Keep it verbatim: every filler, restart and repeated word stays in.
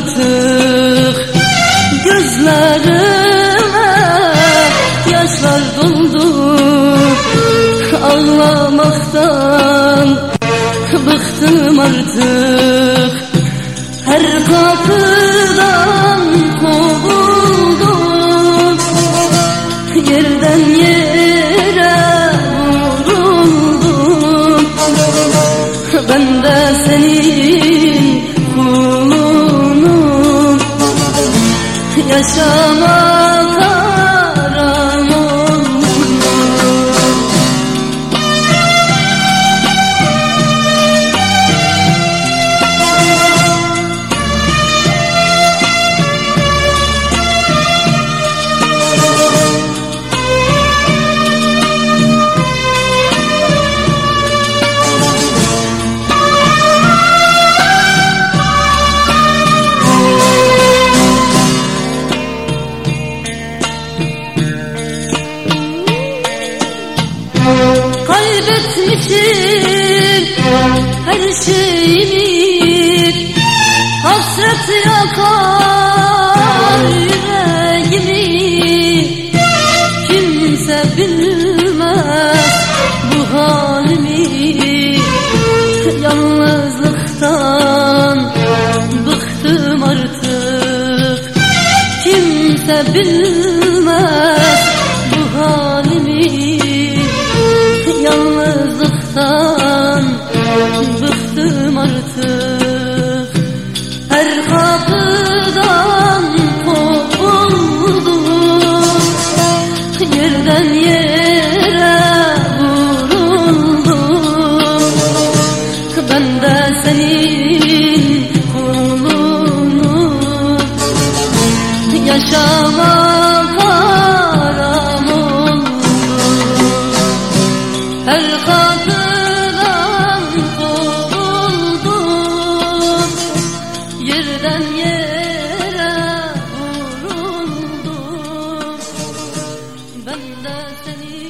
artık. Gözlerime yaşlar doldu, ağlamaktan bıktım artık. Her kapıdan kovuldum, yerden yere vuruldum. Ben de senin kulunum, yaşamak haram oldu. Kaybetmişim her şeyimi, hasret yakar yüreğimi. Kimse bilmez bu halimi, yalnızlıktan bıktım artık. Kimse bilmez bu halimi, yalnızlıktan bıktım artık. Her kapıdan kovuldum, yerden yere vuruldum. Ben de senin kulunum, yaşamak haram oldu. Her kapıdan kovuldum, yerden yere vuruldum. Ben de seni